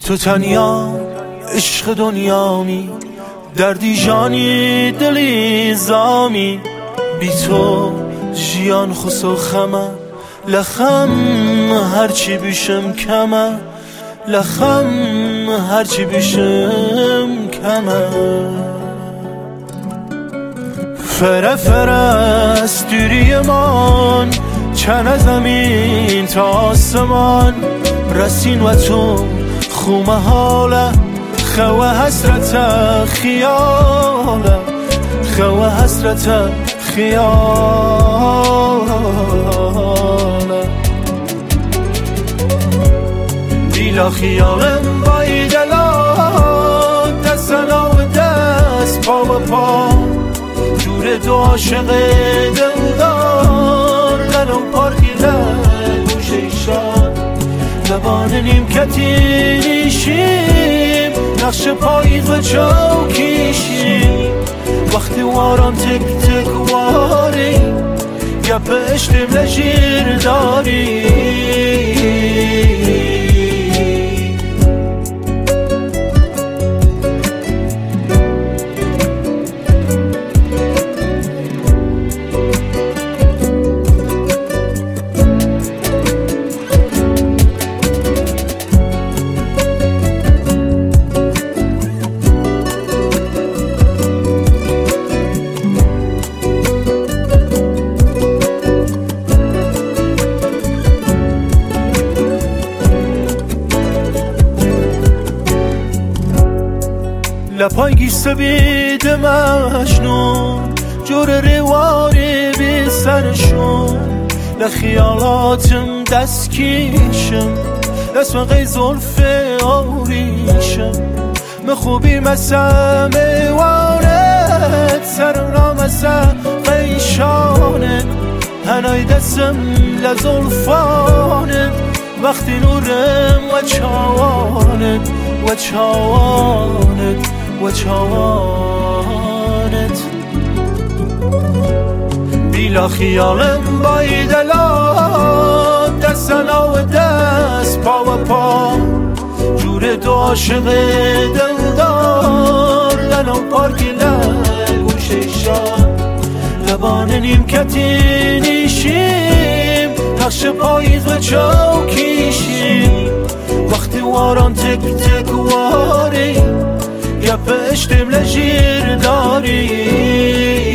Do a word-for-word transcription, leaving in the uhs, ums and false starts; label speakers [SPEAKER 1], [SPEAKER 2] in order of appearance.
[SPEAKER 1] تو تنیا عشق دنیامی، دردی جانی دلی زامی. بی تو جیان خسو خمه، لخم هرچی بیشم کمه، لخم هرچی بیشم کمه. فره فره است دوریمان، چنه زمین تا آسمان. رسین و تو خومه حاله، خواه حسرت خیاله، خواه حسرت خیاله. دیلا خیالم بای دلا، دستنا و دست پا و پا. جور دو عاشق دلدار، لنو پارکی لگوش ایشان. لبان نیمکتی نیشیم، نقش پاییز و چوکیشیم. وقتی واران تک تک واری، گپ اشتیم لجیر داری. لپای گیسته بید مجنون، جور رواری بی سرشون. لخیالاتم دست کیشم، اسم غی زلف آریشم. مخوبی مسا میوانت، سرنا مسا قیشانت. هنای دستم لزلفانت، وقتی نورم و چاوانت و چاوانت و چاوانت. بیلا خیالم بای دلا، دستنا و دست پا و پا. جور دو عاشق دلدار، لنو پارکی لگوش ایشان. لبان نیمکتی نیشیم، نقش پاییز و چوکیشیم. وقتی واران تک تک واری، گپ اشتیم لجیر داری.